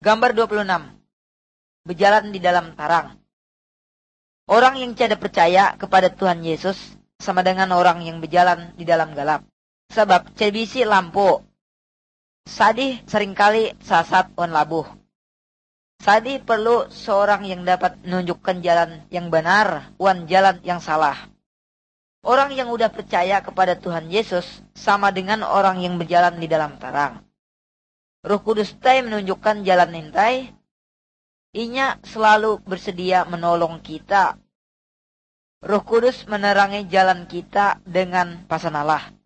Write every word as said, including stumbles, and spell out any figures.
Gambar dua puluh enam. Berjalan di dalam tarang. Orang yang tiada percaya kepada Tuhan Yesus sama dengan orang yang berjalan di dalam gelap. Sebab cebisi lampu. Sadih seringkali sasat on labuh. Sadih perlu seorang yang dapat menunjukkan jalan yang benar, wan jalan yang salah. Orang yang udah percaya kepada Tuhan Yesus sama dengan orang yang berjalan di dalam tarang. Roh Kudus tay menunjukkan jalan nintai. Inya selalu bersedia menolong kita. Roh Kudus menerangi jalan kita dengan pasan Allah.